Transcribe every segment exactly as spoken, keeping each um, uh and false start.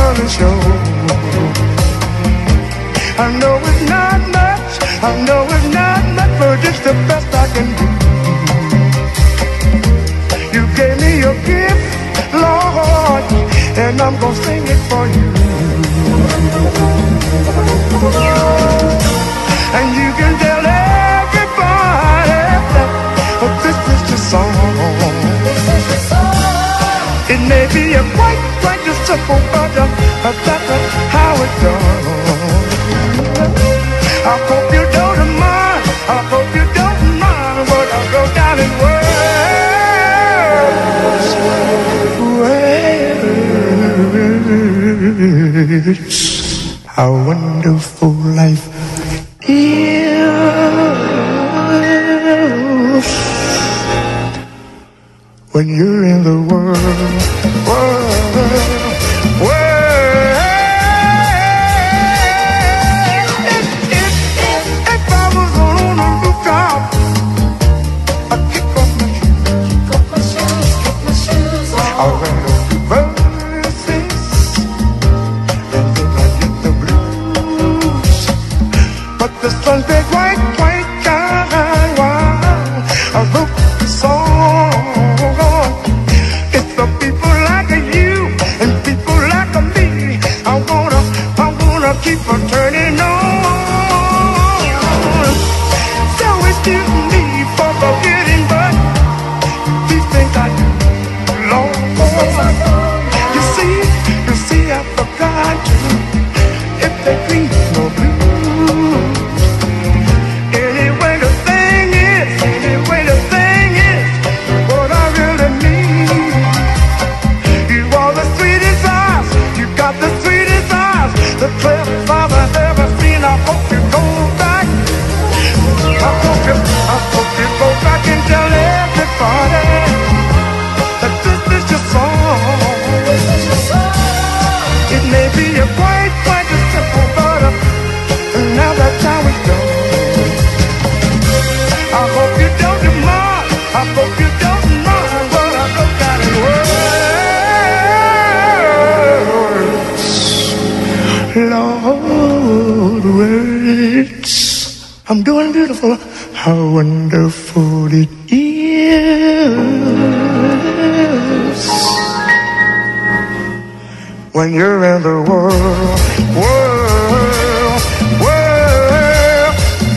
gonna show. I know it's not much, I know it's not much, but it's the best I can do. You gave me your gift, Lord, and I'm gonna sing it for you. And you can tell everybody that this is the song. It may be a quite, quite a simple, but uh, that's uh, how it's done. I hope you don't mind, I hope you don't mind what I go down in words. Words. How wonderful life is when you're in the world, world, world. If, if, if, if I was on a rooftop, I'd kick off my shoes, kick off my shoes, kick my shoes off. I'll write a few verses, and then I get the blues. But the sun's been quite, quite kind while I wrote the song. Keep on turning on. So excuse me for forgetting, but these things I do, Lord. You see, you see, I forgot to. If they bring no blues. Anyway, the thing is, anyway, the thing is, what I really need. You are the sweetest eyes, you got the sweetest eyes, the clever. I hope you go back. I hope you, I hope you go back and tell everybody that this is your song. It may be a quite, quite a simple, but uh, now that's how it's done. I hope you don't mind. I hope you don't mind what I look at in words. Lord, words. I'm doing beautiful. How wonderful it is when you're in the world, world, world,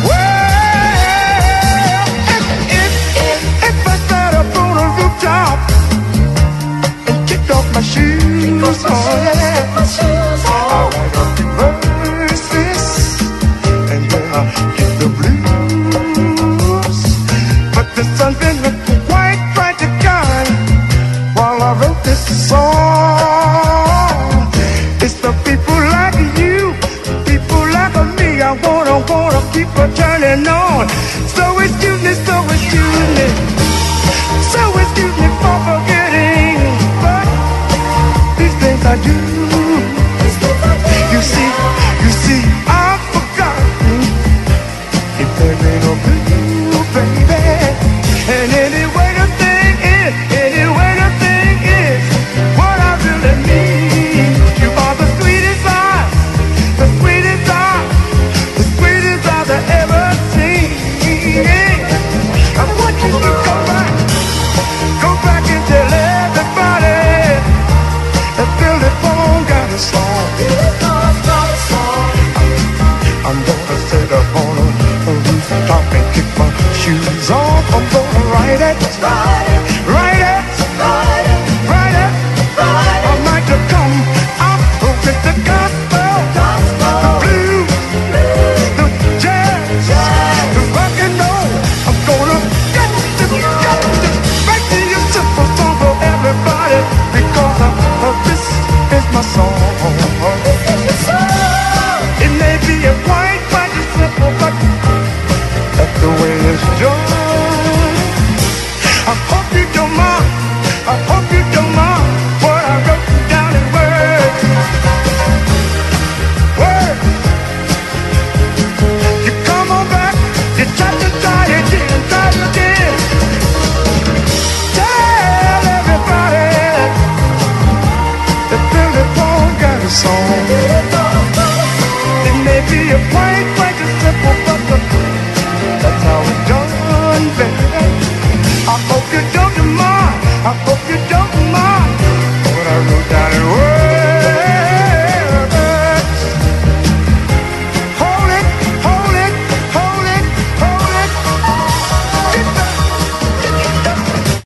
world. If, if, if I sat up on a rooftop and kicked off my shoes, off my oh yeah, my shoes off. I'll write a few verses and then I'll get the blues. But the sun's been quite, quite the kind while I wrote this song. It's the people like you, people like me. I wanna, wanna keep on turning on. So excuse me, so excuse me, so excuse me for forgetting, but these things I do. You see, you see, I've forgotten. If there ain't no blue, baby. And anyway the thing is, anyway the thing is, what I really need. You are the sweetest eyes, the sweetest eyes, the sweetest eyes I ever seen. I want you to go back, go back and tell everybody that Billy Bone got a song. I'm gonna sit up on a, a rooftop and kick my shoes off. I'm gonna write it, write it, write it, write it, write it, write it. I might have come out with the gospel, gospel, the blues, blues, the jazz, jazz, the rock and roll. I'm gonna get this, get this, make me a simple song for everybody because of, of this is my song. This is your song. It may be a quite, quite a simple, but that's the way it's done. I hope you don't mind, I hope you don't mind what I wrote down in words. Words. You come on back, you try to try again, try again. Tell everybody that Billy Bone got a song. song.